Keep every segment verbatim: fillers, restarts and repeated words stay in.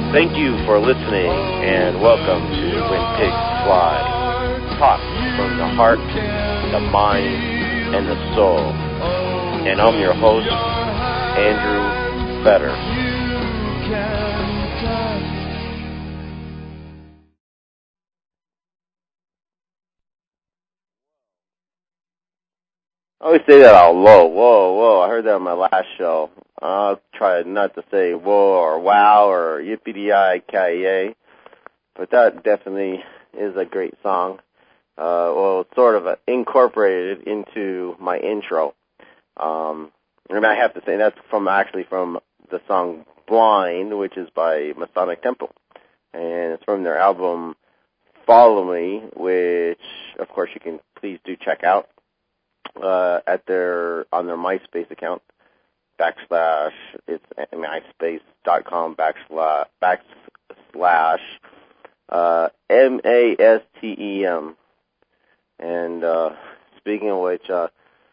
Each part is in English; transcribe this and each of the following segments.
Thank you for listening, and welcome to When Pigs Fly. Talk from the heart, the mind, and the soul. And I'm your host, Andrew Fetter. I always say that out low. Whoa, whoa. I heard that on my last show. I'll try not to say whoa or wow or yippee-ki-yay, but that definitely is a great song. Uh, well, it's sort of uh, incorporated into my intro. Um, and I have to say that's from actually from the song Blind, which is by Masonic Temple. And it's from their album Follow Me, which, of course, you can please do check out uh, at their on their MySpace account. Backslash, it's myspace.com backslash, backslash, uh, M A S T E M. And, uh, speaking of which, uh,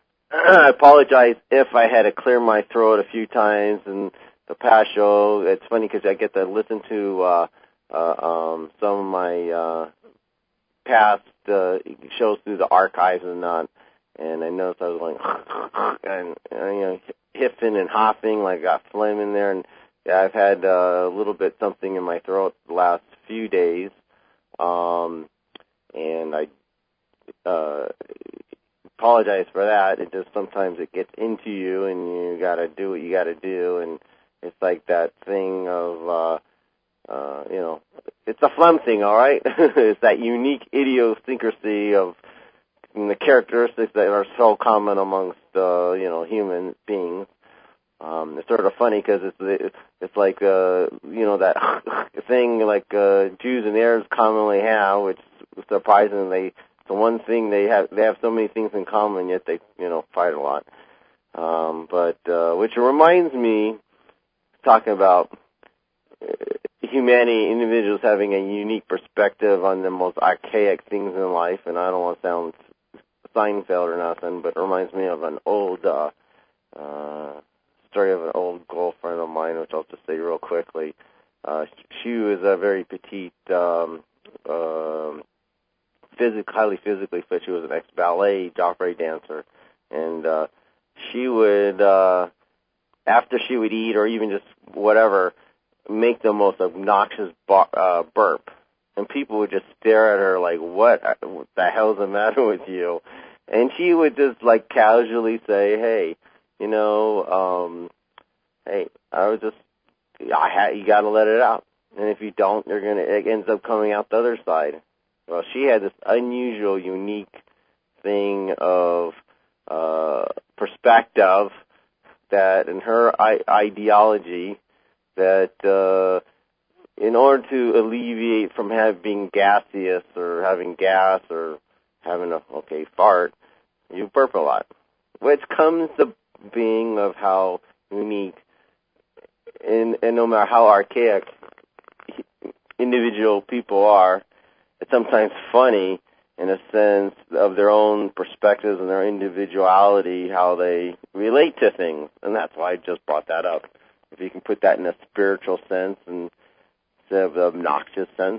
I apologize if I had to clear my throat a few times in the past show. It's funny because I get to listen to, uh, uh, um, some of my, uh, past, uh, shows through the archives and not, and I noticed I was going, and, and, you know, hiffing and hopping, like I got phlegm in there, and yeah, I've had uh, a little bit something in my throat the last few days, um, and I uh, apologize for that. It just sometimes it gets into you, and you got to do what you got to do, and it's like that thing of, uh, uh, you know, it's a phlegm thing, all right? It's that unique idiosyncrasy of and the characteristics that are so common amongst, uh, you know, human beings. Um, it's sort of funny because it's it's like, uh, you know, that thing like uh, Jews and Arabs commonly have, which is surprisingly, the one thing they have, they have so many things in common, yet they, you know, fight a lot. Um, but, uh, which reminds me, talking about humanity, individuals having a unique perspective on the most archaic things in life, and I don't want to sound Seinfeld or nothing, but it reminds me of an old uh, uh, story of an old girlfriend of mine, which I'll just say real quickly. Uh, she was a very petite, um, uh, physic- highly physically fit. She was an ex-ballet Joffrey dancer, and uh, she would, uh, after she would eat or even just whatever, make the most obnoxious bar- uh, burp. And people would just stare at her like, what, what the hell's the matter with you? And she would just, like, casually say, hey, you know, um, hey, I was just, I ha- you got to let it out. And if you don't, you're gonna, it ends up coming out the other side. Well, she had this unusual, unique thing of uh, perspective that in her I- ideology that uh, in order to alleviate from having being gaseous or having gas or having a, okay, fart, you burp a lot, which comes to being of how unique and, and no matter how archaic individual people are, it's sometimes funny in a sense of their own perspectives and their individuality, how they relate to things. And that's why I just brought that up. If you can put that in a spiritual sense and instead of the obnoxious sense.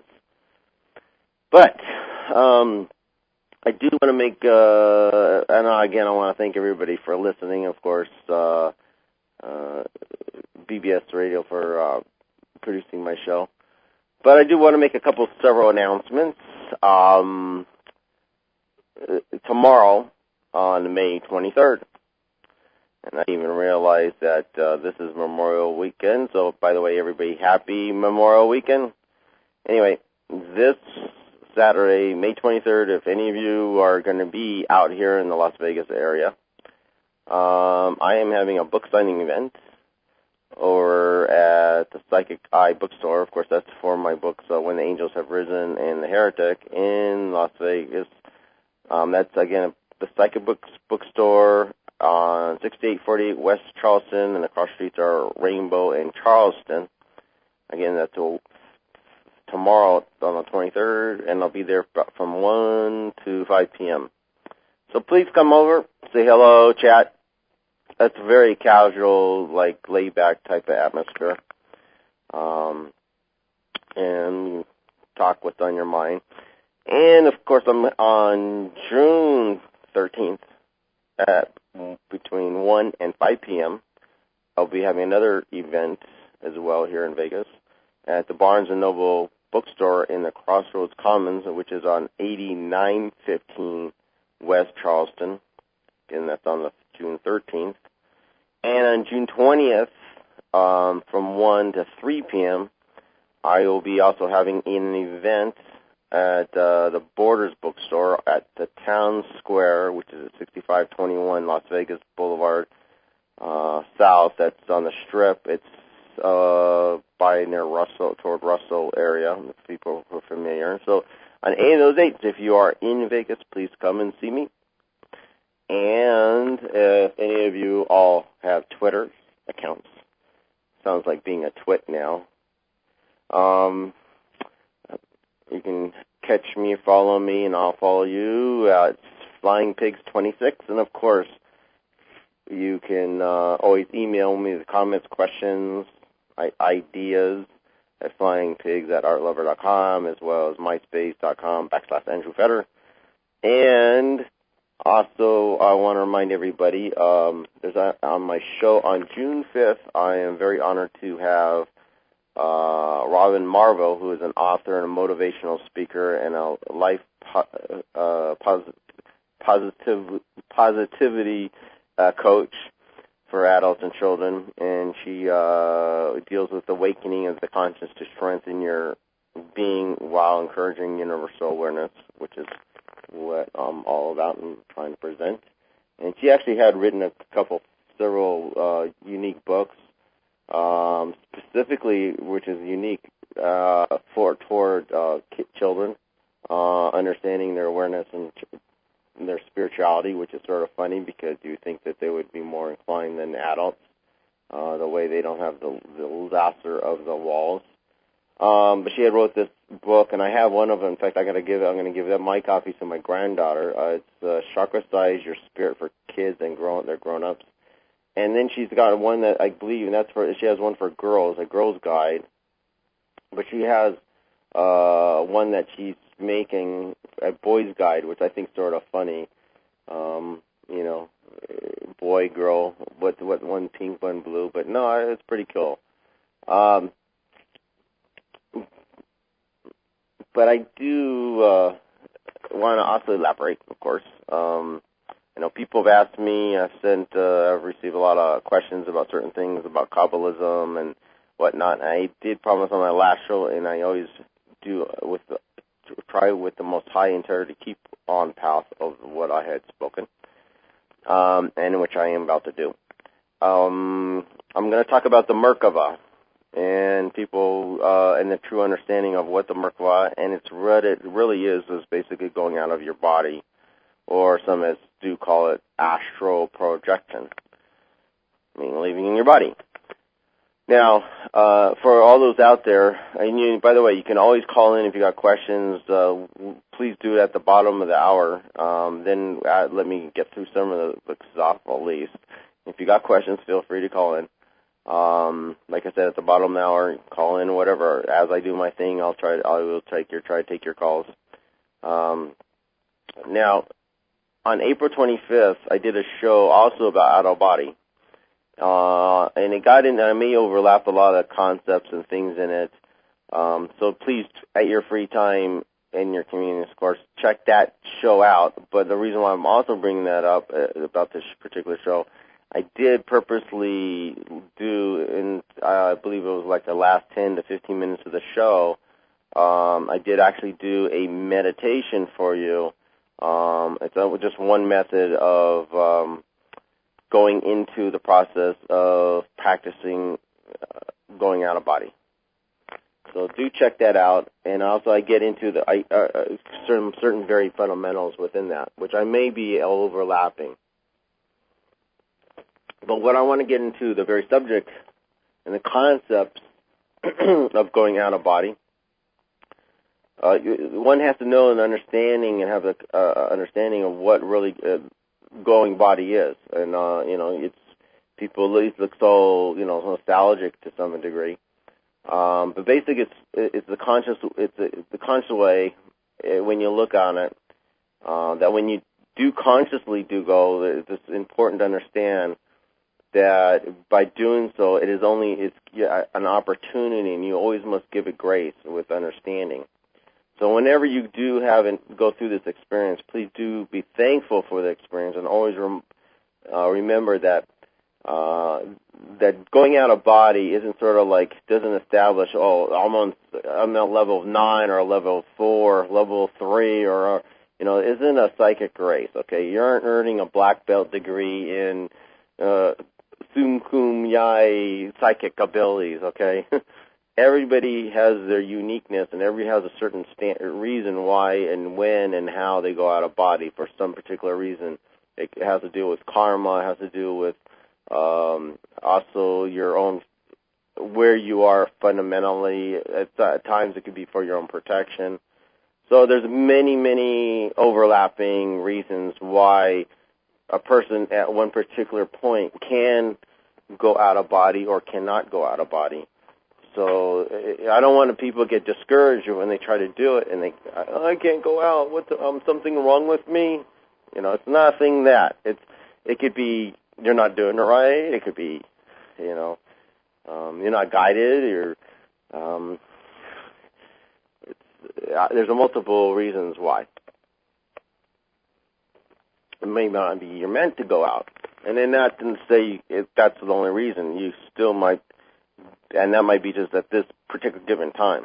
But um, I do want to make, uh, and again, I want to thank everybody for listening, of course, uh, uh, B B S Radio for uh, producing my show. But I do want to make a couple, several announcements. Um, tomorrow on May twenty-third. And I didn't even realize that uh, this is Memorial Weekend. So, by the way, everybody, happy Memorial Weekend. Anyway, this Saturday, May twenty-third, if any of you are going to be out here in the Las Vegas area, um, I am having a book signing event over at the Psychic Eye bookstore. Of course, that's for my books, uh, When the Angels Have Risen and The Heretic in Las Vegas. Um, that's, again, the Psychic Books bookstore on sixty-eight forty-eight West Charleston, and across the streets are Rainbow and Charleston. Again, that's a, tomorrow on the twenty-third, and I'll be there from one to five p.m. So please come over, say hello, chat. That's a very casual, like, laid-back type of atmosphere. Um, and talk what's on your mind. And, of course, I'm on June thirteenth at between one and five p.m. I'll be having another event as well here in Vegas at the Barnes and Noble bookstore in the Crossroads Commons, which is on eighty-nine fifteen West Charleston. And that's on the June thirteenth. And on June twentieth, um, from one to three p.m., I will be also having an event at uh, the Borders bookstore at the Town Square, which is at sixty-five twenty-one Las Vegas Boulevard uh, South. That's on the Strip. It's uh, by near Russell, toward Russell area, if people who are familiar. So on any of those dates, if you are in Vegas, please come and see me. And if any of you all have Twitter accounts, sounds like being a twit now, um, you can catch me, follow me, and I'll follow you. Uh, it's Flying Pigs twenty-six, and of course, you can uh, always email me the comments, questions, ideas at flyingpigs at artlover dot com, as well as myspace.com backslash Andrew Fetter. And also, I want to remind everybody, um, there's a, on my show on June fifth, I am very honored to have uh, Robin Marvo, who is an author and a motivational speaker and a life po- uh, posit- positive positivity uh, coach for adults and children, and she uh, deals with awakening of the conscious to strengthen your being while encouraging universal awareness, which is what I'm all about and trying to present. And she actually had written a couple, several uh, unique books, um, specifically, which is unique uh, for toward uh, children, uh, understanding their awareness and their spirituality, which is sort of funny because you think that they would be more inclined than adults, uh, the way they don't have the, the lasser of the walls. Um, but she had wrote this book, and I have one of them. In fact, I got to give. I'm going to give them my copy to my granddaughter. Uh, it's uh, Chakra Size Your Spirit for Kids and Grown. They're grown-ups. And then she's got one that I believe, and that's for. She has one for girls, a girls' guide. But she has uh, one that she's making, a boys' guide, which I think is sort of funny. Um, you know, boy, girl, what what one pink, one blue. But no, it's pretty cool. Um, But I do uh, want to also elaborate, of course. Um, I know people have asked me. I've sent. Uh, I've received a lot of questions about certain things about Kabbalism and whatnot. I did promise on my last show, and I always do with the, try with the most high integrity to keep on path of what I had spoken, um, and which I am about to do. Um, I'm going to talk about the Merkava. And people, uh, and the true understanding of what the Merkava, and it's what it really is, is basically going out of your body, or some as do call it astral projection, meaning leaving in your body. Now, uh, for all those out there, and you, by the way, you can always call in if you got questions. Uh, please do it at the bottom of the hour. Um, then uh, let me get through some of the books off at least. If you got questions, feel free to call in. Um, like I said, at the bottom of the hour, call in, whatever. As I do my thing, I'll try. I will take your try to take your calls. Um, now, on April twenty-fifth, I did a show also about out of body, uh, and it got in. I may overlap a lot of concepts and things in it. Um, so please, at your free time in your community, of course, check that show out. But the reason why I'm also bringing that up uh, about this particular show, I did purposely do, in uh, I believe it was like the last ten to fifteen minutes of the show, um, I did actually do a meditation for you. Um, it's just one method of um, going into the process of practicing uh, going out of body. So do check that out. And also I get into the I, uh, certain, certain very fundamentals within that, which I may be overlapping. But what I want to get into, the very subject and the concepts of going out of body, uh, one has to know an understanding and have an uh, understanding of what really uh, going body is. And, uh, you know, it's people at least look so, you know, nostalgic to some degree. Um, but basically, it's it's the conscious it's the, the conscious way uh, when you look on it uh, that when you do consciously do go, it's important to understand that by doing so, it is only it's yeah, an opportunity, and you always must give it grace with understanding. So whenever you do have and go through this experience, please do be thankful for the experience, and always rem, uh, remember that uh, that going out of body isn't sort of like doesn't establish oh I'm on I'm at level level or level four, level three, or you know isn't a psychic race. Okay, you aren't earning a black belt degree in uh, sum cum yai psychic abilities. Okay. Everybody has their uniqueness, and everybody has a certain sta- reason why and when and how they go out of body for some particular reason. It has to do with karma. It has to do with um, also your own, where you are fundamentally. At, at times it could be for your own protection. So there's many, many overlapping reasons why a person at one particular point can go out of body or cannot go out of body. So I don't want people to get discouraged when they try to do it and they, oh, I can't go out. What's um, something wrong with me? You know, it's nothing that. It's it could be you're not doing it right. It could be, you know, um, you're not guided. Or um, it's, uh, there's a multiple reasons why. It may not be you're meant to go out, and then that didn't say if that's the only reason. You still might. And that might be just at this particular given time.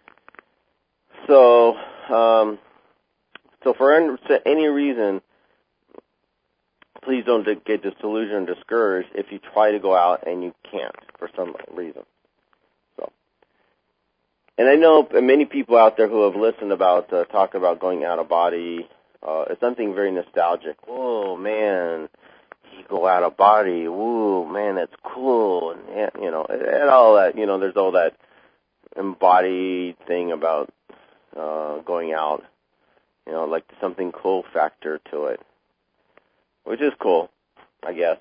So, um, so for any reason, please don't get disillusioned or discouraged if you try to go out and you can't for some reason. So, and I know many people out there who have listened about uh, talk about going out of body. Uh, it's something very nostalgic. Oh man. You go out of body, woo, man, that's cool, and you know, and all that. You know, there's all that embodied thing about uh, going out. You know, like something cool factor to it, which is cool, I guess.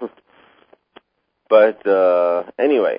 But uh, anyway,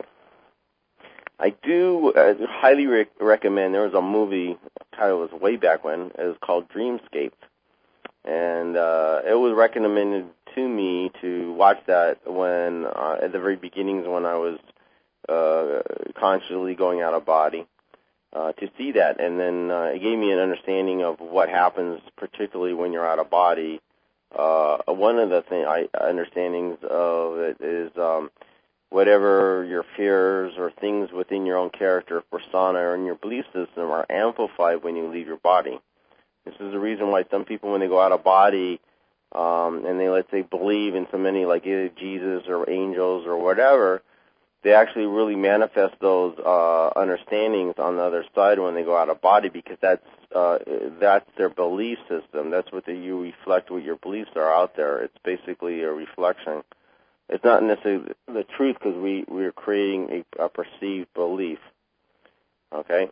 I do uh, highly re- recommend. There was a movie, title was way back when. It was called Dreamscape. And uh, it was recommended to me to watch that when, uh, at the very beginnings when I was uh, consciously going out of body, uh, to see that. And then uh, it gave me an understanding of what happens, particularly when you're out of body. Uh, one of the thing, I, understandings of it is um, whatever your fears or things within your own character, persona, or in your belief system are amplified when you leave your body. This is the reason why some people, when they go out of body, um, and they, let's say, believe in so many, like either Jesus or angels or whatever, they actually really manifest those uh, understandings on the other side when they go out of body, because that's uh, that's their belief system. That's what they, you reflect what your beliefs are out there. It's basically a reflection. It's not necessarily the truth, because we, we're creating a, a perceived belief. Okay?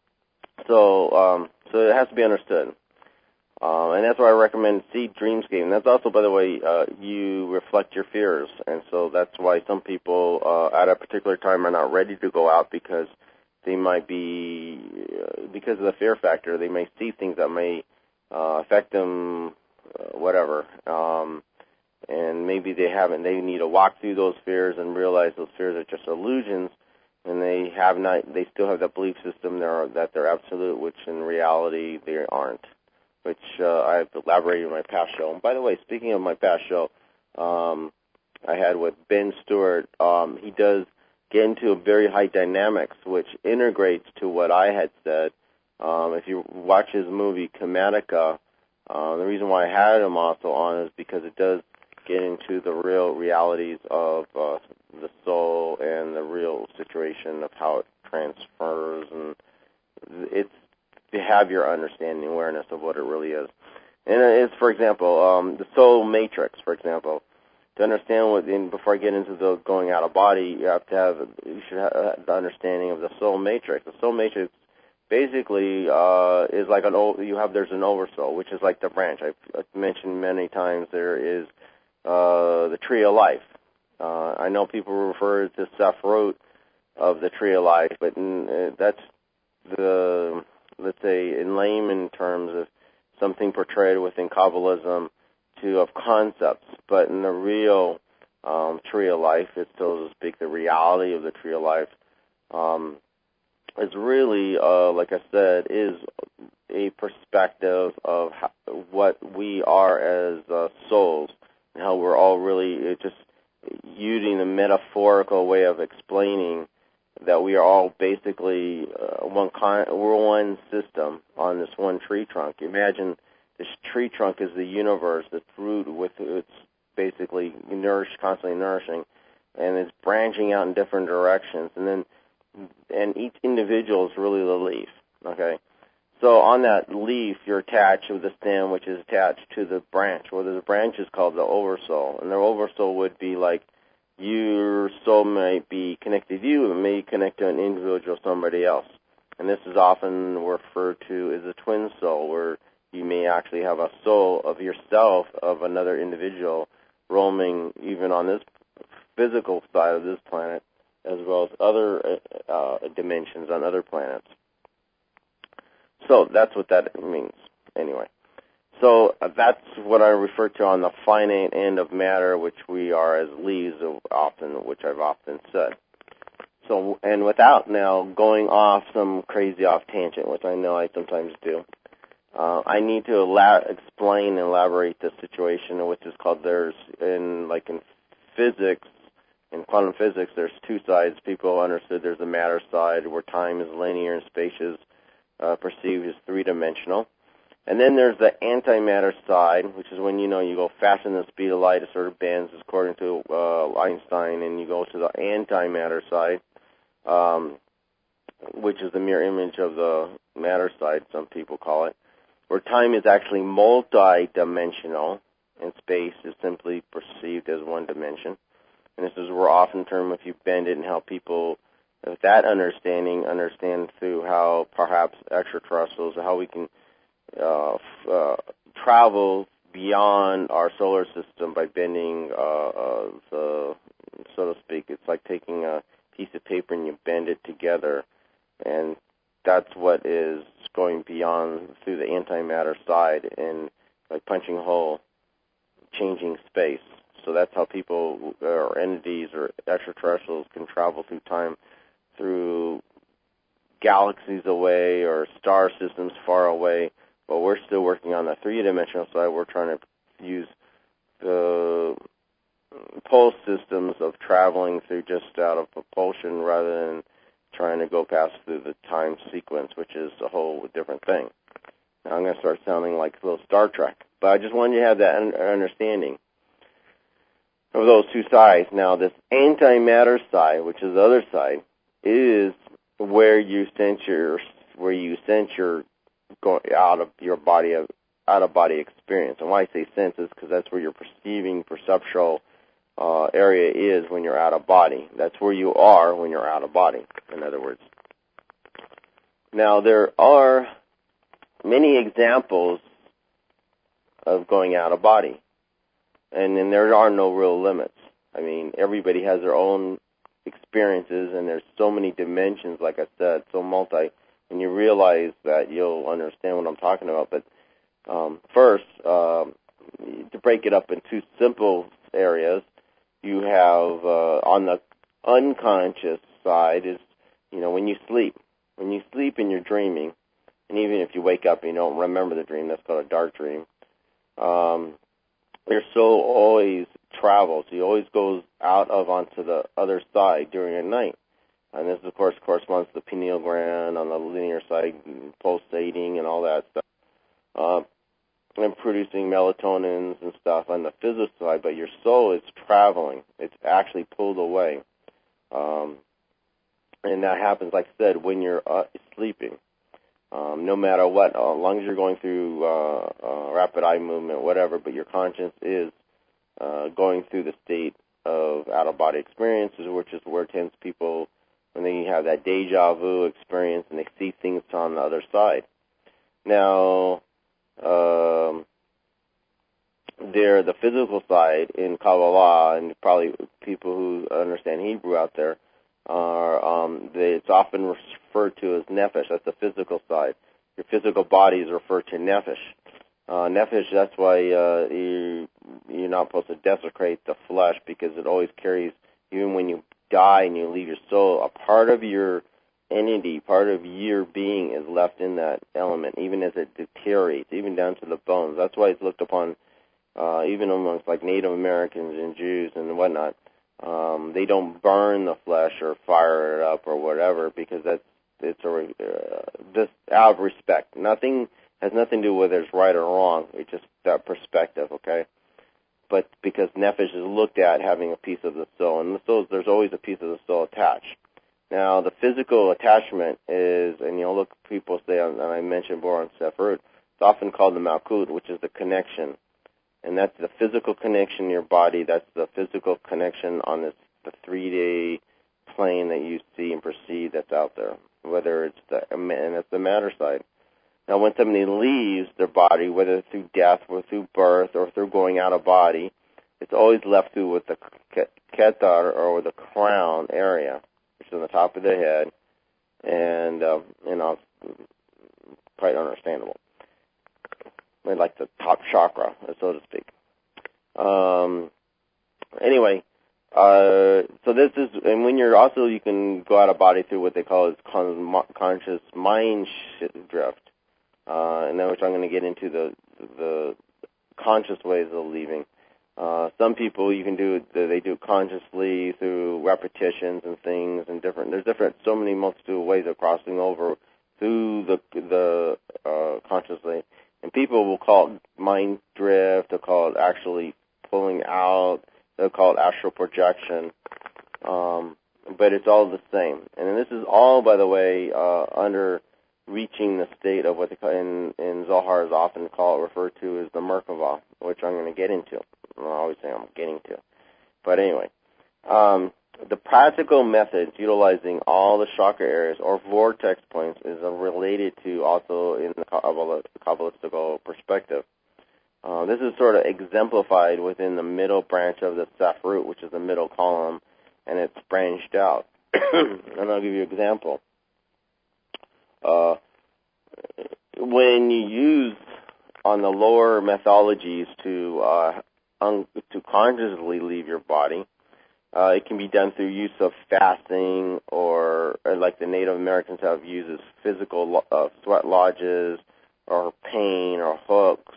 So, um, so it has to be understood. Um, and that's why I recommend see Dreamscape. And that's also, by the way, uh, you reflect your fears. And so that's why some people uh, at a particular time are not ready to go out, because they might be, uh, because of the fear factor, they may see things that may uh, affect them, uh, whatever. Um, and maybe they haven't. They need to walk through those fears and realize those fears are just illusions. And they have not. They still have that belief system there that they're absolute, which in reality they aren't. Which uh, I've elaborated in my past show. And by the way, speaking of my past show, um, I had with Ben Stewart. Um, he does get into a very high dynamics, which integrates to what I had said. Um, if you watch his movie Chematica, uh, the reason why I had him also on is because it does get into the real realities of uh, the soul and the real situation of how it transfers, and it's to have your understanding, awareness of what it really is. And it's, for example, um, the soul matrix, for example. To understand what, in, before I get into the going out of body, you have to have, you should have the understanding of the soul matrix. The soul matrix basically uh, is like an, you have, there's an oversoul, which is like the branch. I've mentioned many times there is uh, the tree of life. Uh, I know people refer to Sephiroth of the tree of life, but in, uh, that's the, let's say, in layman terms of something portrayed within Kabbalism to of concepts, but in the real um, tree of life, it's so to speak, the reality of the tree of life um, is really, uh, like I said, is a perspective of how, what we are as uh, souls, and how we're all really it just using the metaphorical way of explaining that we are all basically uh, one con- we're one system on this one tree trunk. Imagine this tree trunk is the universe, the fruit with it's basically nourished, constantly nourishing, and it's branching out in different directions. And then, and each individual is really the leaf. Okay, so on that leaf, you're attached with the stem, which is attached to the branch. Well, the branch is called the oversoul, and the oversoul would be like your soul might be connected to you, and may connect to an individual, somebody else. And this is often referred to as a twin soul, where you may actually have a soul of yourself, of another individual, roaming even on this physical side of this planet, as well as other uh, dimensions on other planets. So that's what that means, anyway. So uh, that's what I refer to on the finite end of matter, which we are as leaves, often, which I've often said. So, and without now going off some crazy off tangent, which I know I sometimes do, uh, I need to ela- explain and elaborate the situation, which is called there's in like in physics, in quantum physics, there's two sides. People understood there's a matter side where time is linear and space is uh, perceived as three-dimensional. And then there's the antimatter side, which is when, you know, you go faster than the speed of light, it sort of bends according to uh, Einstein, and you go to the antimatter side, um, which is the mirror image of the matter side, some people call it, where time is actually multi-dimensional, and space is simply perceived as one dimension. And this is where often term, if you bend it and how people, with that understanding, understand through how perhaps extraterrestrials, how we can Uh, f- uh, travel beyond our solar system by bending uh, uh, the, so to speak. It's like taking a piece of paper and you bend it together, and that's what is going beyond through the antimatter side and like punching a hole, changing space. So that's how people or entities or extraterrestrials can travel through time, through galaxies away or star systems far away. But we're still working on the three-dimensional side. We're trying to use the pulse systems of traveling through just out of propulsion rather than trying to go past through the time sequence, which is a whole different thing. Now I'm going to start sounding like a little Star Trek. But I just wanted you to have that understanding of those two sides. Now, this antimatter side, which is the other side, is where you sense your, where you sense your going out of your body of out of body experience. And why I say senses, because that's where your perceiving perceptual uh, area is when you're out of body. That's where you are when you're out of body, in other words. Now, there are many examples of going out of body, and then there are no real limits. I mean, everybody has their own experiences, and there's so many dimensions, like I said, so multi. When you realize that, you'll understand what I'm talking about. But um, first, um, to break it up in two simple areas, you have uh, on the unconscious side is, you know, when you sleep. When you sleep and you're dreaming, and even if you wake up and you don't remember the dream, that's called a dark dream. Um, your soul always travels. He always goes out of onto the other side during the night. And this, of course, corresponds to the pineal gland on the linear side, pulsating and all that stuff, uh, and producing melatonins and stuff on the physical side. But your soul is traveling; it's actually pulled away, um, and that happens, like I said, when you're uh, sleeping. Um, no matter what, uh, as long as you're going through uh, uh, rapid eye movement, whatever, but your conscience is uh, going through the state of out-of-body experiences, which is where it tends people. And then you have that deja vu experience, and they see things on the other side. Now, um, there, the physical side in Kabbalah, and probably people who understand Hebrew out there, Uh, um, they, it's often referred to as nefesh. That's the physical side. Your physical body is referred to nefesh. Uh, nefesh, that's why uh, you, you're not supposed to desecrate the flesh, because it always carries, even when you die and you leave your soul, a part of your entity, part of your being is left in that element, even as it deteriorates, even down to the bones. That's why it's looked upon, uh, even amongst like Native Americans and Jews and whatnot. Um, they don't burn the flesh or fire it up or whatever, because that's it's a uh, just out of respect. Nothing has nothing to do with whether it's right or wrong. It's just that perspective, okay? But because nefesh is looked at having a piece of the soul, and the soul, there's always a piece of the soul attached. Now, the physical attachment is, and you'll look, people say, and I mentioned before on Sefer, it's often called the malkut, which is the connection. And that's the physical connection in your body. That's the physical connection on this the three-day plane that you see and perceive that's out there, whether it's the, and it's the matter side. Now, when somebody leaves their body, whether through death or through birth or through going out of body, it's always left through with the ketar, or the crown area, which is on the top of the head, and, uh, you know, quite understandable. Like the top chakra, so to speak. Um, anyway, uh, so this is, and when you're also, you can go out of body through what they call is con- conscious mind drift. Uh, and then which I'm going to get into the the conscious ways of leaving. Uh, some people you can do they do consciously through repetitions and things and different. There's different so many multitude of ways of crossing over through the the uh, consciously. And people will call it mind drift. They'll call it actually pulling out. They'll call it astral projection. Um, but it's all the same. And this is all, by the way, uh, under reaching the state of what they call, in, in Zohar is often called, referred to as the Merkava, which I'm going to get into. I always say I'm getting to. But anyway, um, the practical methods utilizing all the chakra areas or vortex points is uh, related to also in the Kabbalistic perspective. Uh, this is sort of exemplified within the middle branch of the Sefirut, which is the middle column, and it's branched out. And I'll give you an example. Uh, when you use on the lower methodologies to uh, un- to consciously leave your body, uh, it can be done through use of fasting, or, or like the Native Americans have uses physical uh, sweat lodges, or pain, or hooks,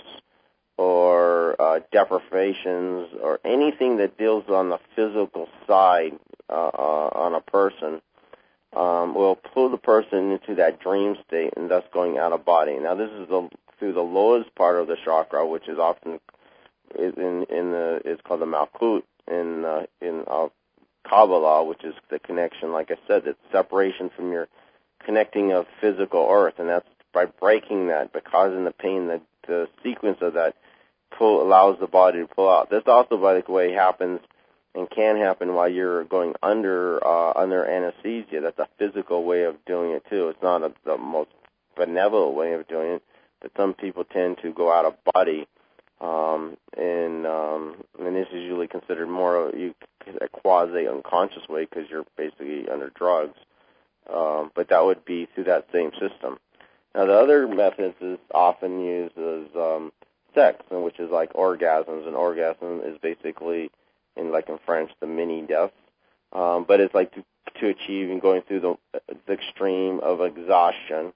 or uh, deprivations, or anything that deals on the physical side uh, uh, on a person. Um, will pull the person into that dream state and thus going out of body. Now, this is the, through the lowest part of the chakra, which is often is in in the is called the malkut in uh, in uh, Kabbalah, which is the connection. Like I said, it's separation from your connecting of physical earth, and that's by breaking that, by causing the pain. The the sequence of that pull allows the body to pull out. This also, by the way, happens and can happen while you're going under uh, under anesthesia. That's a physical way of doing it too. It's not a, the most benevolent way of doing it, but some people tend to go out of body, um, and um, and this is usually considered more you, a quasi unconscious way because you're basically under drugs. Um, but that would be through that same system. Now, the other methods is often used as um, sex, which is like orgasms, and orgasm is basically in like in French, the mini death, um, but it's like to, to achieve and going through the, the extreme of exhaustion.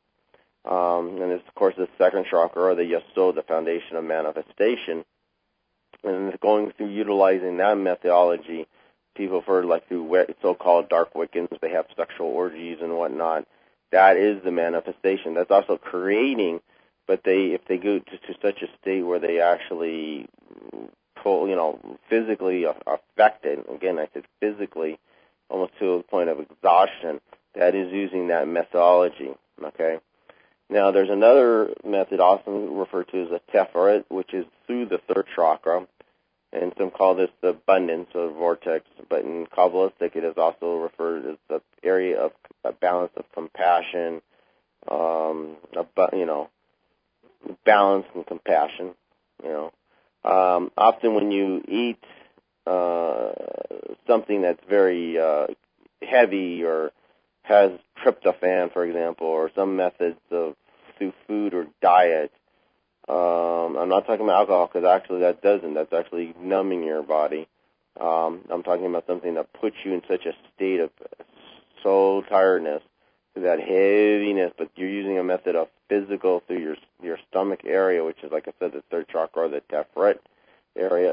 Um, and it's, of course, the second chakra, or the yesod, the foundation of manifestation. And it's going through utilizing that methodology. People for like through so-called dark Wiccans, they have sexual orgies and whatnot. That is the manifestation. That's also creating, but they if they go to, to such a state where they actually you know, physically affected, again, I said physically, almost to the point of exhaustion, that is using that methodology, okay? Now, there's another method often referred to as a teferet, which is through the third chakra, and some call this the abundance or vortex, but in Kabbalistic it is also referred as the area of a balance of compassion, um, a, you know, balance and compassion, you know. Um, often when you eat uh, something that's very uh, heavy or has tryptophan, for example, or some methods of through food or diet. Um, I'm not talking about alcohol because actually that doesn't. That's actually numbing your body. Um, I'm talking about something that puts you in such a state of soul tiredness, that heaviness, but you're using a method of physical through your your stomach area, which is, like I said, the third chakra, or the Tiferet area.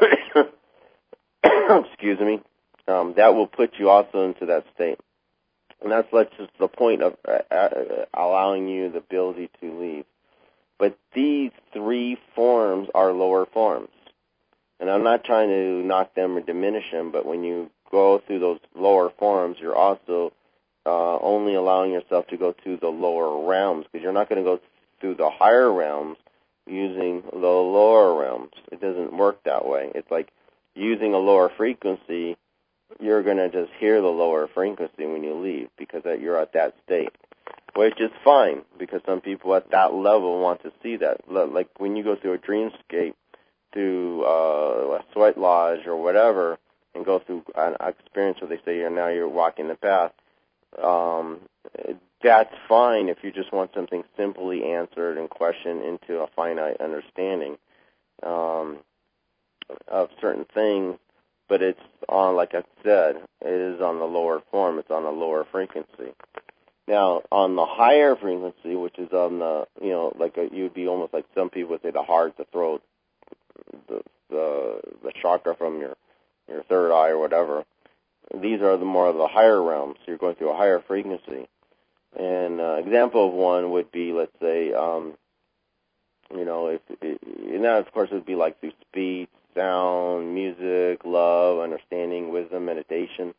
Excuse me. Um, that will put you also into that state. And that's like just the point of uh, uh, allowing you the ability to leave. But these three forms are lower forms. And I'm not trying to knock them or diminish them, but when you go through those lower forms, you're also uh, only allowing yourself to go to the lower realms, because you're not going to go through the higher realms using the lower realms. It doesn't work that way. It's like using a lower frequency, you're going to just hear the lower frequency when you leave, because you're at that state, which is fine, because some people at that level want to see that. Like when you go through a dreamscape, through uh, a sweat lodge or whatever, and go through an experience where they say you're now you're walking the path, um, that's fine if you just want something simply answered and questioned into a finite understanding um, of certain things. But it's on, like I said, it is on the lower form. It's on a lower frequency. Now, on the higher frequency, which is on the, you know, like a, you'd be almost like some people would say the heart, the throat, the the, the chakra from your, your third eye or whatever. These are the more of the higher realms. So you're going through a higher frequency. An uh, example of one would be, let's say, um, you know, if it, and that of course would be like through speech, sound, music, love, understanding, wisdom, meditation.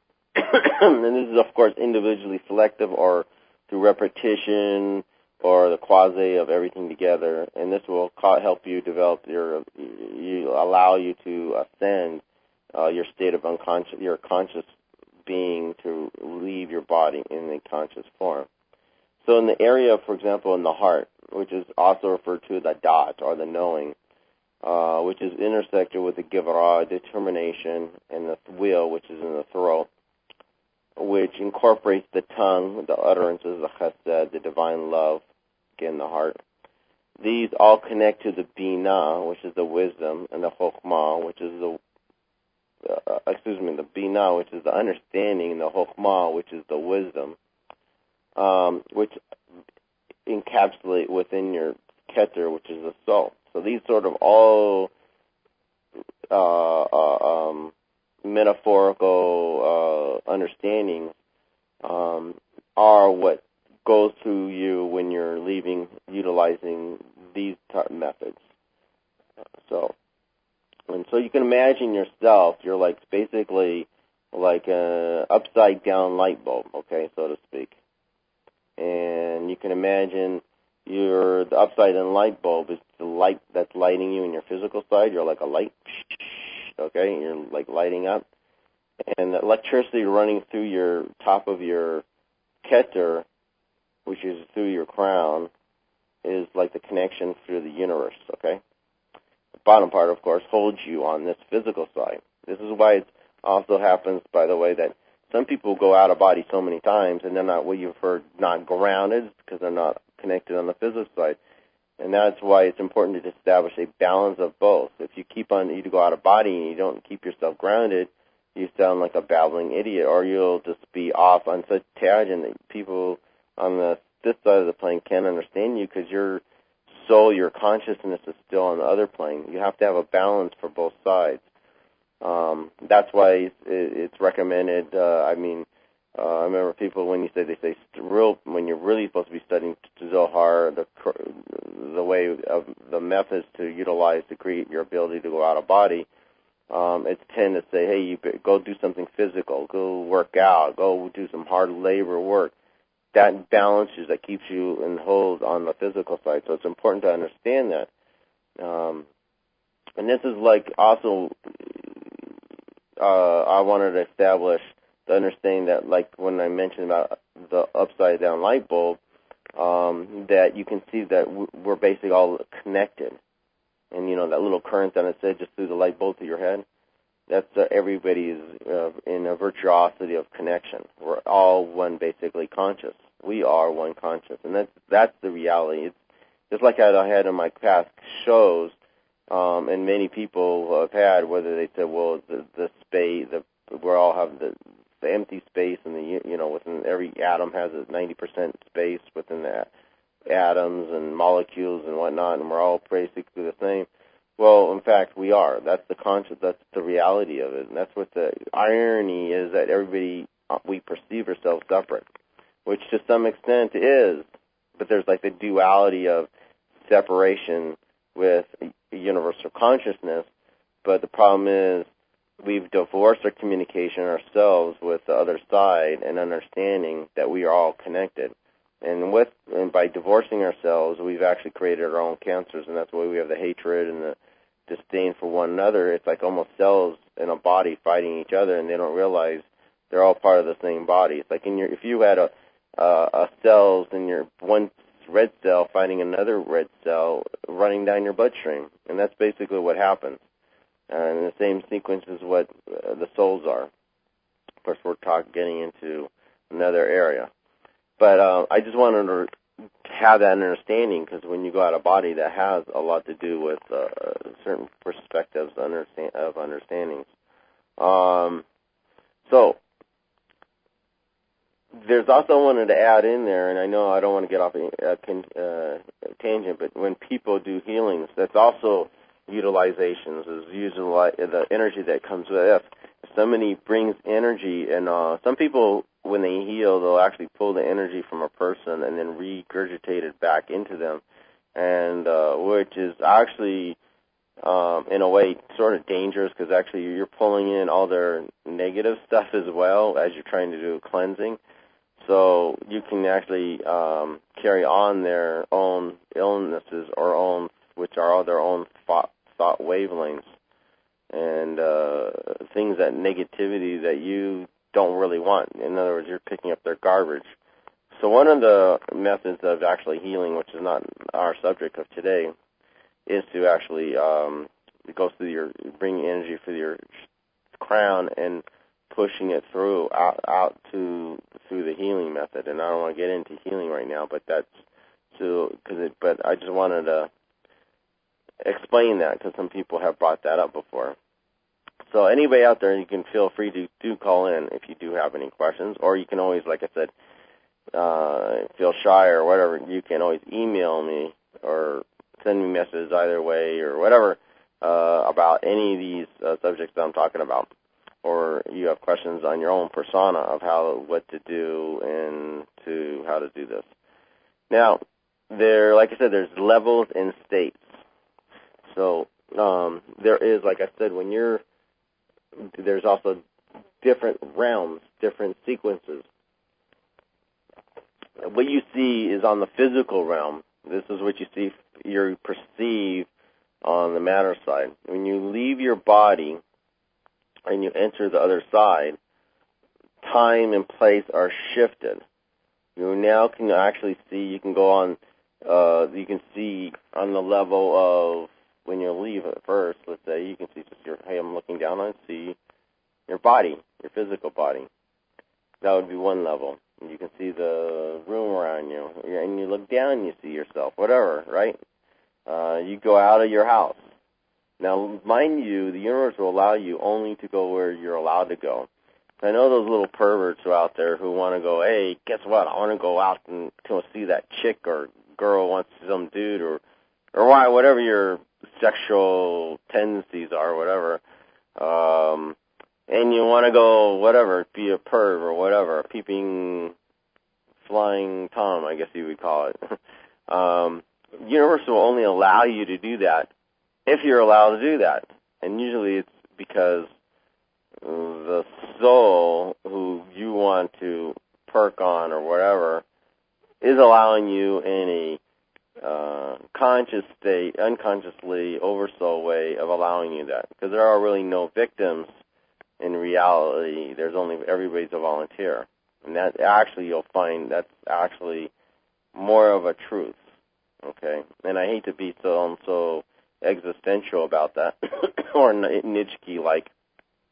And this is, of course, individually selective or through repetition or the quasi of everything together. And this will help you develop your, you allow you to ascend uh, your state of unconscious, your conscious being to leave your body in a conscious form. So in the area, for example, in the heart, which is also referred to the dot or the knowing, uh, which is intersected with the givra, determination, and the will, which is in the throat, which incorporates the tongue, the utterances, the chesed, the divine love, again, the heart. These all connect to the bina, which is the wisdom, and the chokhmah, which is the, uh, excuse me, the bina, which is the understanding, and the chokhmah, which is the wisdom, um, which encapsulate within your keter, which is the soul. So these sort of all uh, uh, um, metaphorical uh, understandings um, are what goes through you when you're leaving, utilizing these type methods. So, and so you can imagine yourself, you're like basically like an upside down light bulb, okay, so to speak. And you can imagine you're the upside down light bulb is the light that's lighting you in your physical side. You're like a light, okay, you're like lighting up. And the electricity running through your top of your keter, which is through your crown, is like the connection through the universe, okay? The bottom part, of course, holds you on this physical side. This is why it also happens, by the way, that some people go out of body so many times and they're not what you've heard, not grounded, because they're not connected on the physical side. And that's why it's important to establish a balance of both. If you keep on, you go out of body and you don't keep yourself grounded, you sound like a babbling idiot, or you'll just be off on such tangent that people on the this side of the plane can't understand you, because your soul, your consciousness is still on the other plane. You have to have a balance for both sides. Um, that's why it's recommended. Uh, I mean, uh, I remember people when you say they say real when you're really supposed to be studying Zohar, the the way of the methods to utilize to create your ability to go out of body. Um, it's tend to say, hey, you go do something physical, go work out, go do some hard labor work. That balances, that keeps you in hold on the physical side. So it's important to understand that. Um, and this is like also, uh, I wanted to establish the understanding that, like when I mentioned about the upside down light bulb, um, that you can see that we're basically all connected. And, you know, that little current that I said just through the light bulb to your head, That's uh, everybody's uh, in a virtuosity of connection. We're all one, basically conscious. We are one conscious, and that's that's the reality. It's just like I had in my past shows, um, and many people have had, whether they said, well, the the space, the we all have the the empty space, and the you know within every atom has a ninety percent space within the atoms and molecules and whatnot, and we're all basically the same. Well, in fact, we are. That's the conscious. That's the reality of it, and that's what the irony is, that everybody, we perceive ourselves separate, which to some extent is, but there's like the duality of separation with universal consciousness. But the problem is we've divorced our communication ourselves with the other side and understanding that we are all connected. And with and by divorcing ourselves, we've actually created our own cancers, and that's why we have the hatred and the disdain for one another. It's like almost cells in a body fighting each other, and they don't realize they're all part of the same body. It's like in your if you had a uh, a cells in your one red cell fighting another red cell running down your bloodstream, and that's basically what happens. And the same sequence is what uh, the souls are. Of course, we're talk, getting into another area. But uh, I just wanted to have that understanding, because when you go out of body, that has a lot to do with uh, certain perspectives understand, of understandings. Um, so there's also I wanted to add in there, and I know I don't want to get off a, a, a tangent, but when people do healings, that's also utilizations, is using the energy that comes with it. If somebody brings energy, and uh, some people, when they heal, they'll actually pull the energy from a person and then regurgitate it back into them, and uh, which is actually, um, in a way, sort of dangerous, because actually you're pulling in all their negative stuff as well as you're trying to do cleansing. So you can actually um, carry on their own illnesses or own, which are all their own thought, thought wavelengths, and uh, things that negativity that you don't really want. In other words, you're picking up their garbage. So one of the methods of actually healing, which is not our subject of today, is to actually um, go through your, bring energy through your crown and pushing it through out, out to through the healing method. And I don't want to get into healing right now, but that's so because it. But I just wanted to explain that, because some people have brought that up before. So anybody out there, you can feel free to do call in if you do have any questions, or you can always, like I said, uh, feel shy or whatever, you can always email me or send me messages either way or whatever uh, about any of these uh, subjects that I'm talking about, or you have questions on your own persona of how, what to do and to how to do this. Now, there, like I said, there's levels and states. So um, there is, like I said, when you're there's also different realms, different sequences. What you see is on the physical realm. This is what you see, you perceive on the matter side. When you leave your body and you enter the other side, time and place are shifted. You now can actually see, you can go on, uh, you can see on the level of, when you leave at first, let's say, you can see just your, hey, I'm looking down and see your body, your physical body. That would be one level. And you can see the room around you. And you look down and you see yourself, whatever, right? Uh, you go out of your house. Now, mind you, the universe will allow you only to go where you're allowed to go. I know those little perverts are out there who want to go, hey, guess what? I want to go out and go see that chick or girl wants some dude or or why, whatever your sexual tendencies are, whatever, um, and you want to go, whatever, be a perv or whatever, a peeping, flying Tom, I guess you would call it. um, universe will only allow you to do that if you're allowed to do that, and usually it's because the soul who you want to perk on or whatever is allowing you in a Uh, conscious state, unconsciously, oversoul way of allowing you that. Because there are really no victims in reality. There's only, everybody's a volunteer. And that actually, you'll find that's actually more of a truth. Okay? And I hate to be so, so existential about that, or Nietzsche-like.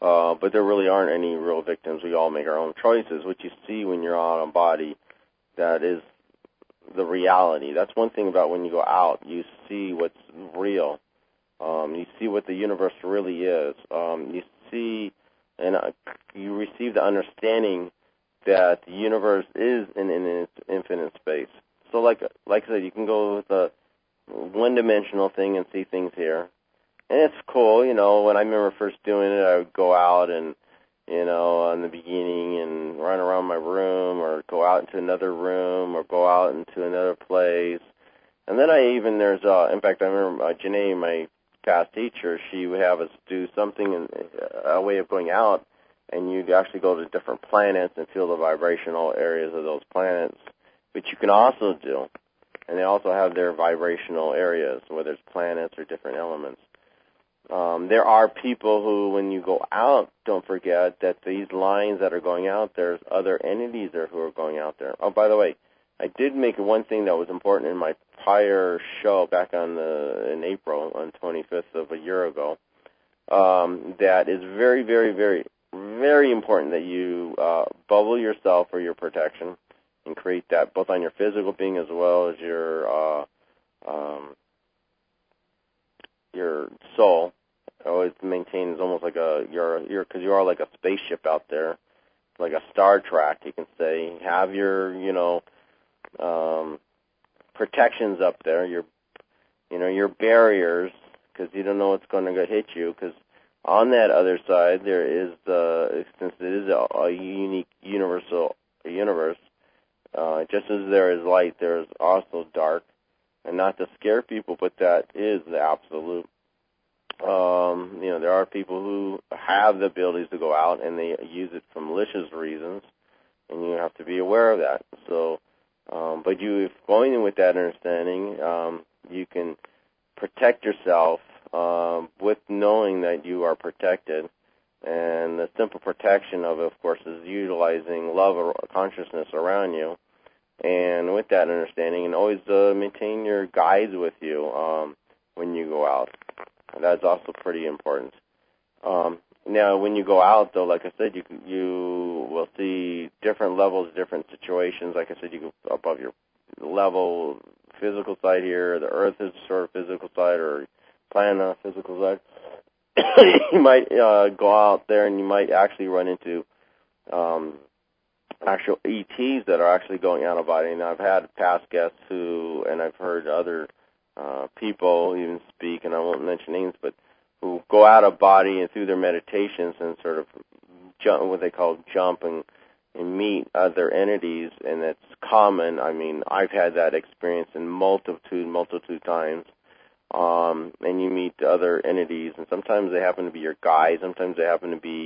Uh, but there really aren't any real victims. We all make our own choices. What you see when you're on a body, that is the reality. That's one thing about when you go out. You see what's real. Um, you see what the universe really is. Um, you see, and uh, you receive the understanding that the universe is in, in its infinite space. So, like like I said, you can go with a one-dimensional thing and see things here. And it's cool, you know, when I remember first doing it, I would go out and, you know, in the beginning and run around my room or go out into another room or go out into another place. And then I even, there's, uh, in fact, I remember uh, Janae, my past teacher, she would have us do something, in, a way of going out, and you'd actually go to different planets and feel the vibrational areas of those planets, which you can also do. And they also have their vibrational areas, whether it's planets or different elements. Um, there are people who, when you go out, don't forget that these lines that are going out, there's other entities there who are going out there. Oh, by the way, I did make one thing that was important in my prior show back on the in April, on twenty-fifth of a year ago, um, that is very, very, very, very important that you uh, bubble yourself for your protection and create that both on your physical being as well as your uh, um, your soul. Always maintains almost like a you're you're because you are like a spaceship out there, like a Star Trek. You can say have your you know um, protections up there, your you know your barriers, because you don't know what's going to hit you. Because on that other side there is the since it is a, a unique universal universe. Uh, just as there is light, there is also dark, and not to scare people, but that is the absolute. Um, you know, there are people who have the abilities to go out and they use it for malicious reasons, and you have to be aware of that. So, um, but you, if going in with that understanding, um, you can protect yourself um, with knowing that you are protected. And the simple protection of it, of course, is utilizing love or consciousness around you. And with that understanding, and always uh, maintain your guides with you um, when you go out. That's also pretty important. Um, now, when you go out, though, like I said, you you will see different levels, different situations. Like I said, you go above your level, physical side here. The Earth is sort of physical side, or planet physical side. You might uh, go out there, and you might actually run into um, actual E Ts that are actually going out of body. And I've had past guests who, and I've heard other Uh, people even speak, and I won't mention names, but who go out of body and through their meditations and sort of jump, what they call jump and, and meet other entities, and it's common. I mean, I've had that experience in multitude, multitude times, um, and you meet other entities, and sometimes they happen to be your guides, sometimes they happen to be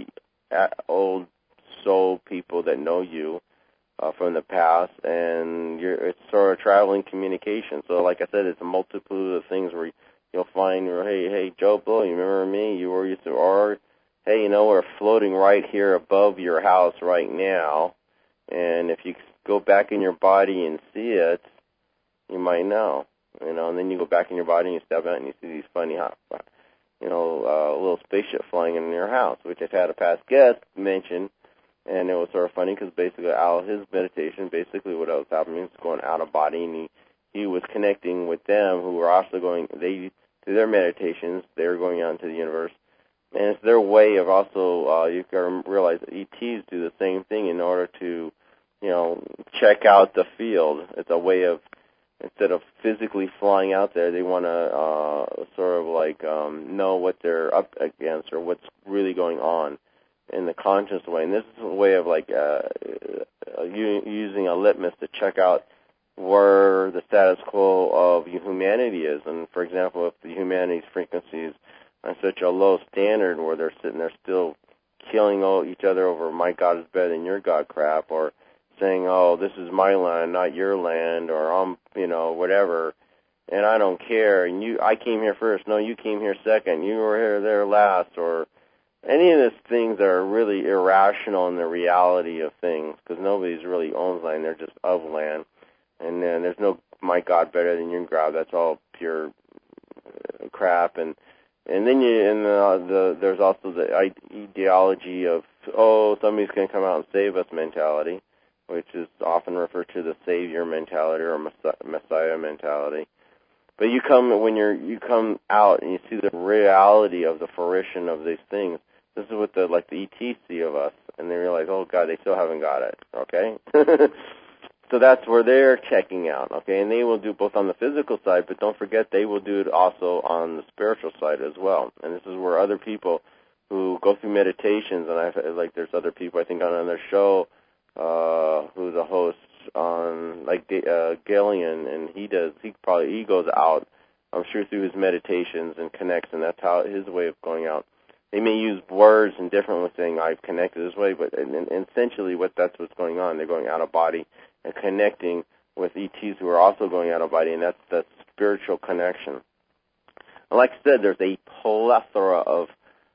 old soul people that know you, Uh, from the past, and you're, it's sort of traveling communication. So, like I said, it's a multitude of things where you'll find, hey, hey, Joe Blow, you remember me? You were used to, or, hey, you know, we're floating right here above your house right now, and if you go back in your body and see it, you might know, you know, and then you go back in your body and you step out and you see these funny, you know, uh, little spaceship flying in your house, which I've had a past guest mention. And it was sort of funny because basically out of his meditation, basically what was happening was going out of body, and he, he was connecting with them who were also going, they, through their meditations, they were going out into the universe. And it's their way of also, uh, you can realize that E Ts do the same thing in order to, you know, check out the field. It's a way of, instead of physically flying out there, they want to uh, sort of like um, know what they're up against or what's really going on in the conscious way. And this is a way of like uh, uh, using a litmus to check out where the status quo of humanity is. And for example, if the humanity's frequencies are such a low standard where they're sitting there still killing all each other over my God is better than your God crap, or saying, oh, this is my land, not your land, or I'm, you know, whatever, and I don't care, and you, I came here first, no, you came here second, you were here there last, or any of these things that are really irrational in the reality of things, because nobody's really owns land, they're just of land. And then there's no my God better than your God. That's all pure crap. And And then you, and uh, the there's also the ideology of, oh, somebody's going to come out and save us mentality, which is often referred to the savior mentality or messiah mentality. But you come when you're you come out and you see the reality of the fruition of these things. This is what the like the E T see of us, and they realize, oh God, they still haven't got it. Okay. So that's where they're checking out, okay? And they will do both on the physical side, but don't forget they will do it also on the spiritual side as well. And this is where other people who go through meditations, and I've like there's other people I think on another show uh, who's a host on like uh, Gillian, and he does he probably he goes out, I'm sure, through his meditations and connects, and that's how his way of going out. They may use words and differently saying I've connected this way, but and, and essentially what that's what's going on. They're going out of body and connecting with E Ts who are also going out of body, and that's that spiritual connection. And like I said, there's a plethora of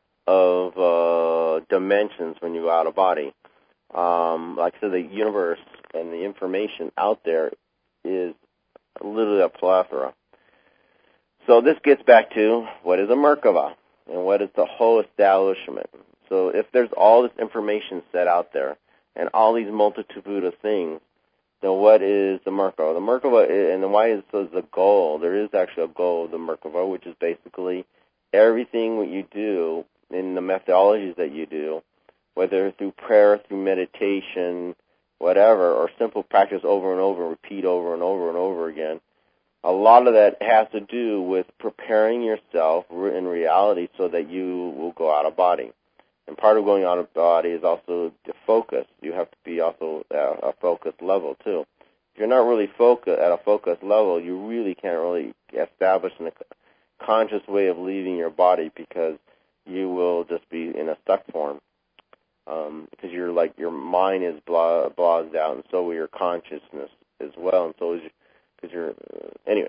of uh, dimensions when you go out of body. Um, like I said, the universe and the information out there is literally a plethora. So this gets back to what is a Merkava and what is the whole establishment. So if there's all this information set out there and all these multitude of things, then what is the Merkava? The Merkava, is, and why is so the goal? There is actually a goal of the Merkava, which is basically everything what you do in the methodologies that you do, whether through prayer, through meditation, whatever, or simple practice over and over, repeat over and over and over again. A lot of that has to do with preparing yourself in reality so that you will go out of body. And part of going out of body is also the focus. You have to be also at a focused level, too. If you're not really focus, at a focused level, you really can't really establish a conscious way of leaving your body because you will just be in a stuck form. Um, because you're like, your mind is blah, blahs out, and so will your consciousness as well, and so is your, because you're, uh, anyway.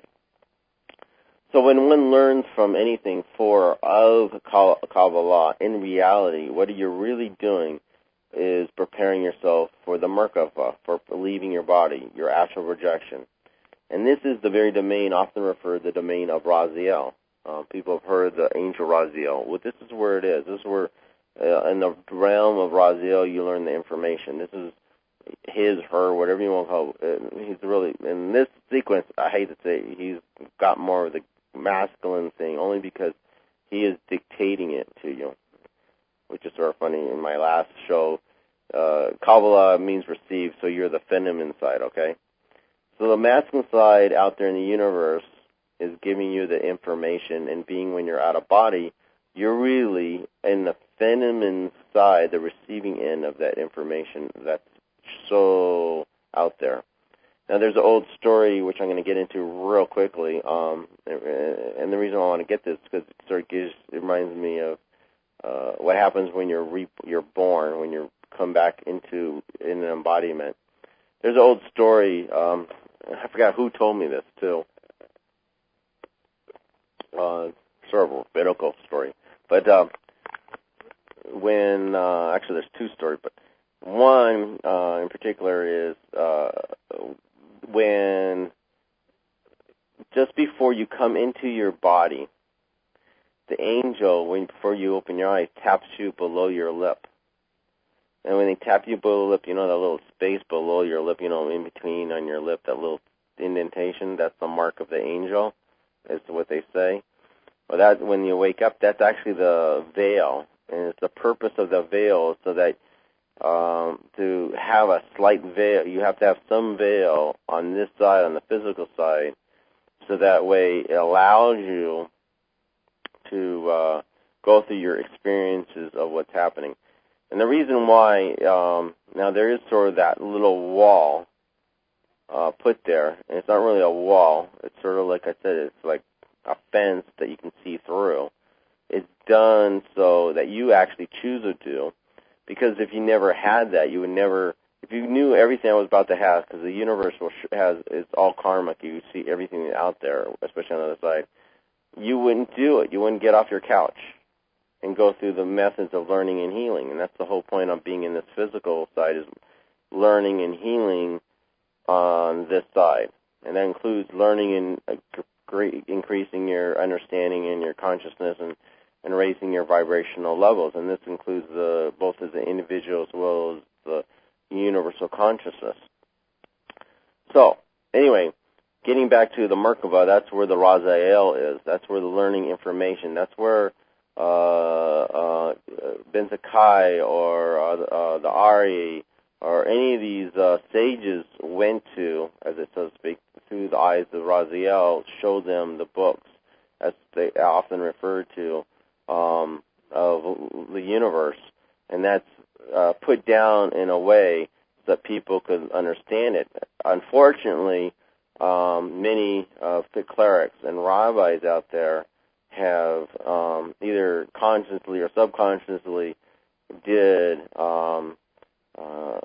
So when one learns from anything for of Kabbalah, in reality, what you're really doing is preparing yourself for the Merkava, for leaving your body, your astral projection. And this is the very domain, often referred to the domain of Raziel. Uh, people have heard the angel Raziel. Well, this is where it is. This is where, uh, in the realm of Raziel, you learn the information. This is his, her, whatever you want to call it. Uh, he's really, in this sequence, I hate to say, he's got more of the masculine thing, only because he is dictating it to you, which is sort of funny. In my last show, uh, Kabbalah means receive, so you're the feminine side, okay? So the masculine side out there in the universe is giving you the information, and being when you're out of body, you're really in the feminine side, the receiving end of that information that's so out there. Now, there's an old story which I'm going to get into real quickly, um, and the reason I want to get this is because it sort of gives, it reminds me of uh, what happens when you're re- you're born, when you come back into in an embodiment. There's an old story. Um, I forgot who told me this too. Uh, sort of a rabbinical story, but uh, when uh, actually there's two stories, but one uh, in particular is. Uh, when just before you come into your body, the angel, when before you open your eyes, taps you below your lip. And when they tap you below the lip, you know that little space below your lip, you know, in between on your lip, that little indentation, that's the mark of the angel, is what they say. Well, that when you wake up, that's actually the veil. And it's the purpose of the veil so that Um, to have a slight veil, you have to have some veil on this side, on the physical side, so that way it allows you to uh, go through your experiences of what's happening. And the reason why, um, now there is sort of that little wall uh, put there, and it's not really a wall. It's sort of like I said, it's like a fence that you can see through. It's done so that you actually choose to do. Because if you never had that, you would never, if you knew everything I was about to have, because the universe will has, it's all karmic, you see everything out there, especially on the other side, you wouldn't do it. You wouldn't get off your couch and go through the methods of learning and healing. And that's the whole point of being in this physical side, is learning and healing on this side. And that includes learning and uh, great, increasing your understanding and your consciousness and and raising your vibrational levels. And this includes the, both as an individual as well as the universal consciousness. So, anyway, getting back to the Merkaba, that's where the Raziel is. That's where the learning information, that's where uh, uh, Ben Zakkai or uh, uh, the Ari or any of these uh, sages went to, as it so to speak, through the eyes of Raziel, showed them the books, as they often refer to, um, of the universe. And that's uh, put down in a way that people could understand it. Unfortunately, um, many of the clerics and rabbis out there have um, either consciously or subconsciously did um, uh,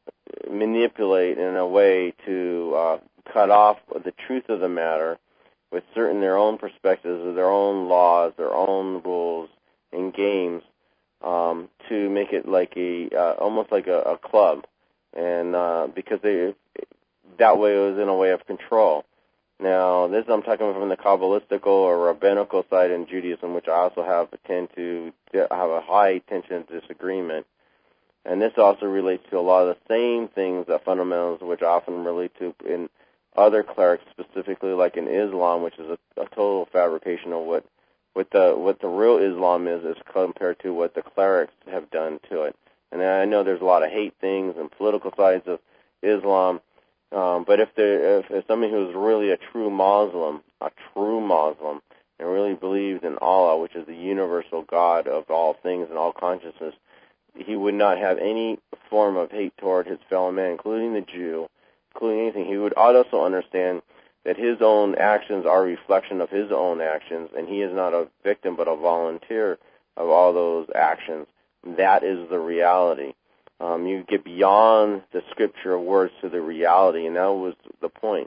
manipulate in a way to uh, cut off the truth of the matter with certain their own perspectives, of their own laws, their own rules and games, um, to make it like a uh, almost like a, a club, and uh, because they that way it was in a way of control. Now, this I'm talking from the Kabbalistical or rabbinical side in Judaism, which I also have tend to have a high tension of disagreement. And this also relates to a lot of the same things that fundamentals, which often relate to in other clerics, specifically like in Islam, which is a, a total fabrication of what what the what the real Islam is, as compared to what the clerics have done to it. And I know there's a lot of hate things and political sides of Islam, um, but if there if, if somebody who's really a true Muslim, a true Muslim, and really believes in Allah, which is the universal God of all things and all consciousness, he would not have any form of hate toward his fellow man, including the Jew, including anything. He would also understand that his own actions are a reflection of his own actions, and he is not a victim but a volunteer of all those actions. That is the reality. Um, you get beyond the scripture of words to the reality, and that was the point.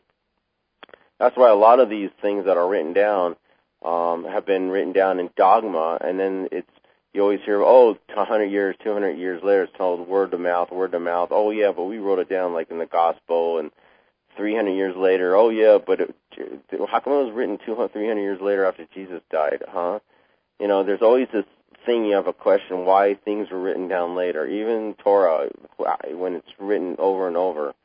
That's why a lot of these things that are written down um, have been written down in dogma, and then it's you always hear, oh, one hundred years, two hundred years later, it's told word to mouth, word to mouth. Oh, yeah, but we wrote it down like in the gospel, and three hundred years later, oh, yeah, but it, how come it was written two hundred, three hundred years later after Jesus died, huh? You know, there's always this thing you have a question why things were written down later. Even Torah, when it's written over and over.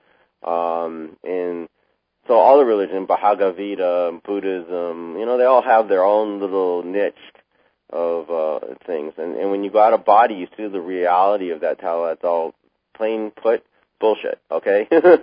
Um, and so all the religion, Bhagavad Gita, Buddhism, you know, they all have their own little niche of uh, things. And, and when you go out of body, you see the reality of that, how that's all plain put bullshit, okay?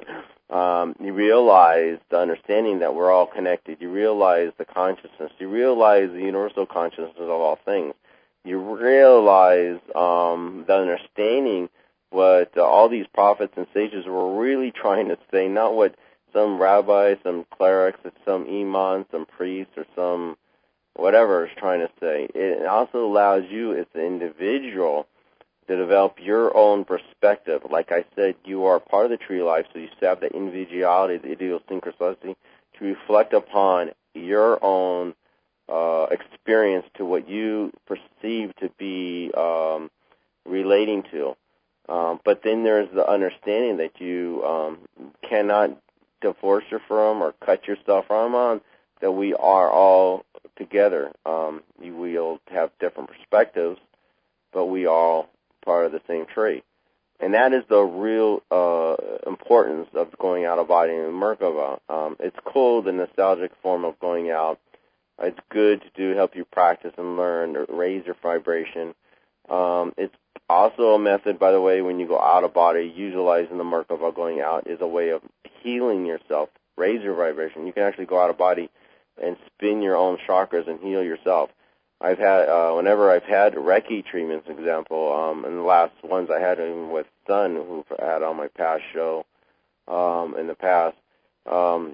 um, you realize the understanding that we're all connected. You realize the consciousness. You realize the universal consciousness of all things. You realize um, the understanding what uh, all these prophets and sages were really trying to say, not what some rabbi, some clerics, or some imam, some priest, or some whatever is trying to say. It also allows you as an individual to develop your own perspective. Like I said, you are part of the tree of life, so you still have the individuality, the idiosyncrasy, to reflect upon your own uh, experience to what you perceive to be um, relating to. Um, but then there's the understanding that you um, cannot divorce yourself from or cut yourself from on, that we are all together. Um, we'll have different perspectives, but we are all part of the same tree. And that is the real uh, importance of going out of body in Merkaba. Um, it's cool, the nostalgic form of going out. It's good to do, help you practice and learn, or raise your vibration. Um, it's also a method, by the way, when you go out of body, utilizing the Merkaba going out is a way of healing yourself, raise your vibration. You can actually go out of body and spin your own chakras and heal yourself. I've had, uh, whenever I've had Reiki treatments, example, um, and the last ones I had even with Sun, who I had on my past show, um, in the past, um,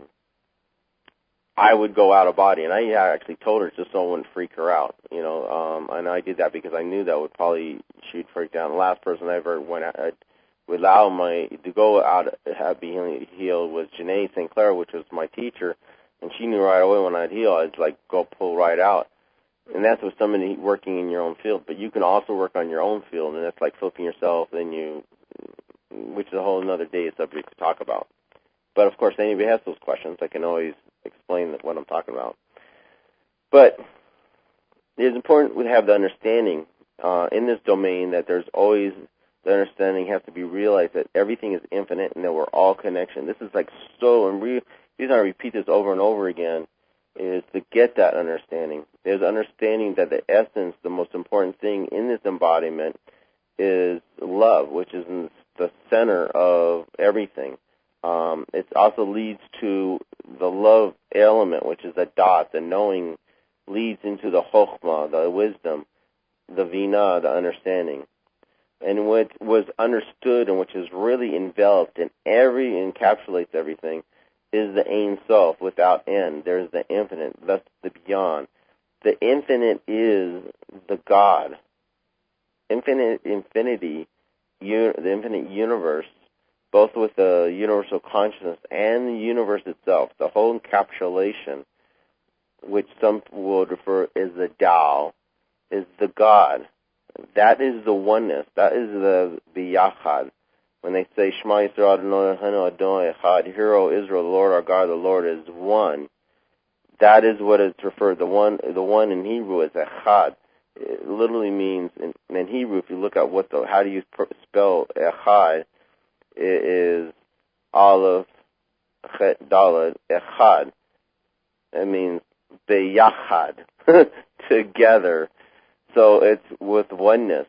I would go out of body, and I actually told her just so I wouldn't freak her out, you know, um, and I did that because I knew that would probably, she'd freak down. The last person I ever went out, would allow my, to go out, have be healed was Janae Saint Clair, which was my teacher, and she knew right away when I'd heal, I'd like go pull right out. And that's with somebody working in your own field. But you can also work on your own field, and that's like flipping yourself, and you, which is a whole another day subject to talk about. But of course, anybody has those questions, I can always explain what I'm talking about. But it is important to have the understanding uh, in this domain that there's always the understanding has to be realized that everything is infinite and that we're all connection. This is like so, and re- the reason I repeat this over and over again is to get that understanding. There's understanding that the essence, the most important thing in this embodiment is love, which is in the center of everything. Um, it also leads to the love element, which is the dot, the knowing, leads into the chokhmah, the wisdom, the vina, the understanding. And what was understood and which is really enveloped in every, encapsulates everything, is the Ein Sof, without end. There's the infinite, thus the beyond. The infinite is the God. Infinite, infinity, un, the infinite universe, both with the universal consciousness and the universe itself, the whole encapsulation, which some would refer as the Tao, is the God. That is the oneness. That is the the Yachad. When they say Shema Yisrael Adonai Eloheinu Adonai Echad, Hear, O Israel, the Lord our God, the Lord is one. That is what it's referred. The one, the one in Hebrew is Echad. It literally means in, in Hebrew. If you look at what the how do you spell Echad, it is Aleph Chet Daled Echad. It means Beyachad, together. So it's with oneness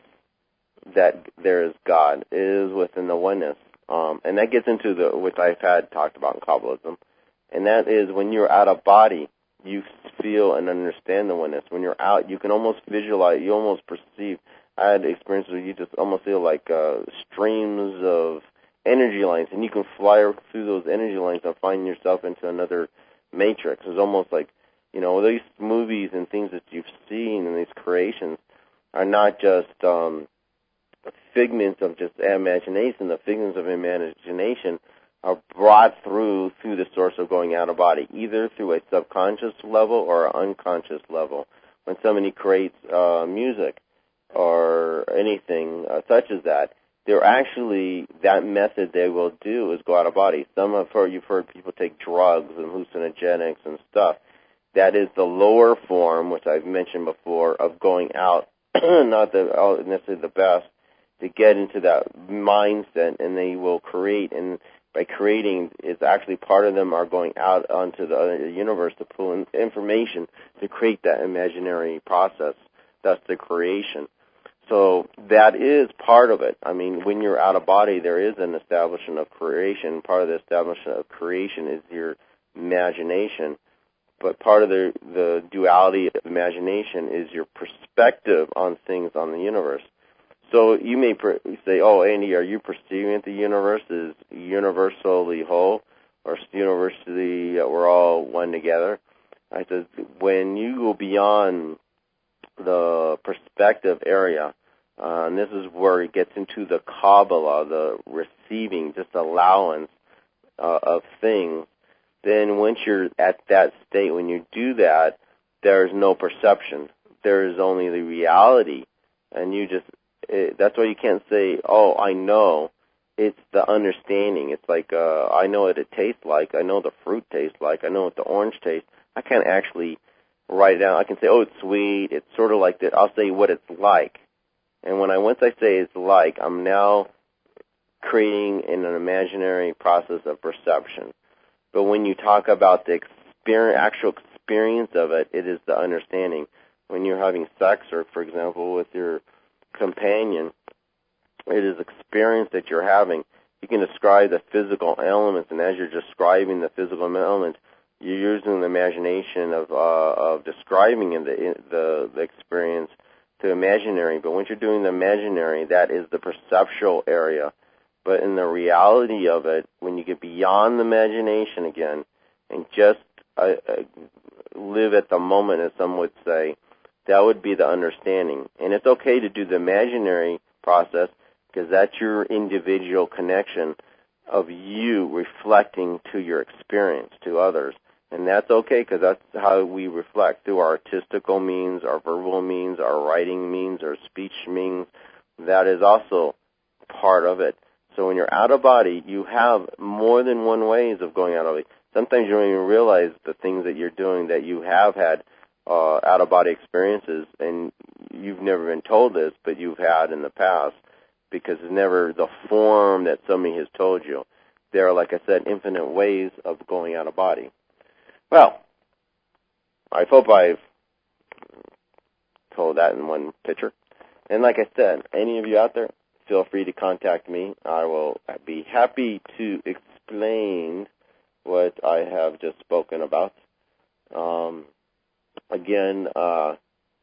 that there is God. It is within the oneness. Um, and that gets into the, which I've had talked about in Kabbalism, and that is when you're out of body, you feel and understand the oneness. When you're out, you can almost visualize, you almost perceive. I had experiences where you just almost feel like uh, streams of energy lines, and you can fly through those energy lines and find yourself into another matrix. It's almost like, you know, these movies and things that you've seen and these creations are not just um, figments of just imagination. The figments of imagination are brought through through the source of going out of body, either through a subconscious level or an unconscious level. When somebody creates uh, music or anything uh, such as that, they're actually, that method they will do is go out of body. Some have heard, you've heard people take drugs and hallucinogenics and stuff. That is the lower form, which I've mentioned before, of going out, not the, necessarily the best, to get into that mindset, and they will create, and by creating, it's actually part of them are going out onto the universe to pull in information to create that imaginary process. That's the creation. So that is part of it. I mean, when you're out of body, there is an establishment of creation. Part of the establishment of creation is your imagination. But part of the, the duality of imagination is your perspective on things on the universe. So you may per- say, oh, Andy, are you perceiving that the universe is universally whole or universally uh, we're all one together? I said, when you go beyond the perspective area, uh, and this is where it gets into the Kabbalah, the receiving, just allowance uh, of things, then once you're at that state, when you do that, there's no perception. There is only the reality. And you just, it, that's why you can't say, oh, I know. It's the understanding. It's like, uh, I know what it tastes like. I know the fruit tastes like. I know what the orange tastes. I can't actually write it down. I can say, oh, it's sweet. It's sort of like that. I'll say what it's like. And when I, once I say it's like, I'm now creating in an imaginary process of perception. But when you talk about the experience, actual experience of it, it is the understanding. When you're having sex, or for example, with your companion, it is experience that you're having. You can describe the physical elements, and as you're describing the physical elements, you're using the imagination of uh, of describing the, the the experience to imaginary. But once you're doing the imaginary, that is the perceptual area. But in the reality of it, when you get beyond the imagination again and just uh, uh, live at the moment, as some would say, that would be the understanding. And it's okay to do the imaginary process because that's your individual connection of you reflecting to your experience, to others. And that's okay because that's how we reflect through our artistical means, our verbal means, our writing means, our speech means. That is also part of it. So when you're out of body, you have more than one ways of going out of body. Sometimes you don't even realize the things that you're doing that you have had uh, out-of-body experiences, and you've never been told this, but you've had in the past, because it's never the form that somebody has told you. There are, like I said, infinite ways of going out of body. Well, I hope I've told that in one picture. And like I said, any of you out there, feel free to contact me. I will be happy to explain what I have just spoken about. Um, again, uh,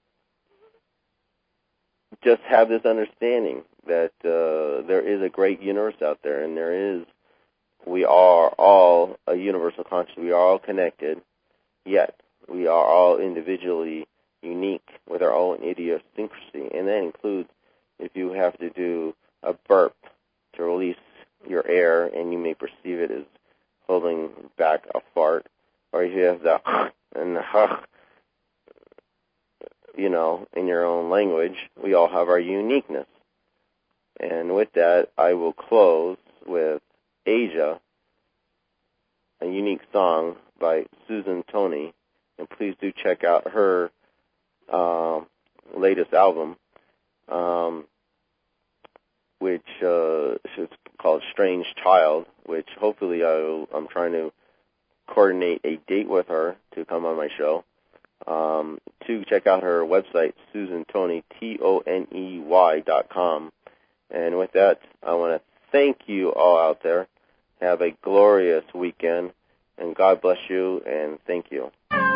just have this understanding that uh, there is a great universe out there, and there is, we are all a universal consciousness. We are all connected, yet we are all individually unique with our own idiosyncrasy, and that includes if you have to do a burp to release your air, and you may perceive it as holding back a fart, or if you have the and the huh, you know, in your own language, we all have our uniqueness. And with that, I will close with Asia, a unique song by Susan Tony, and please do check out her uh, latest album, um, which uh, is called Strange Child, which hopefully I'll, I'm trying to coordinate a date with her to come on my show. Um, to check out her website, Susan Toney, T O N E Y dot com. And with that, I want to thank you all out there. Have a glorious weekend, and God bless you, and thank you.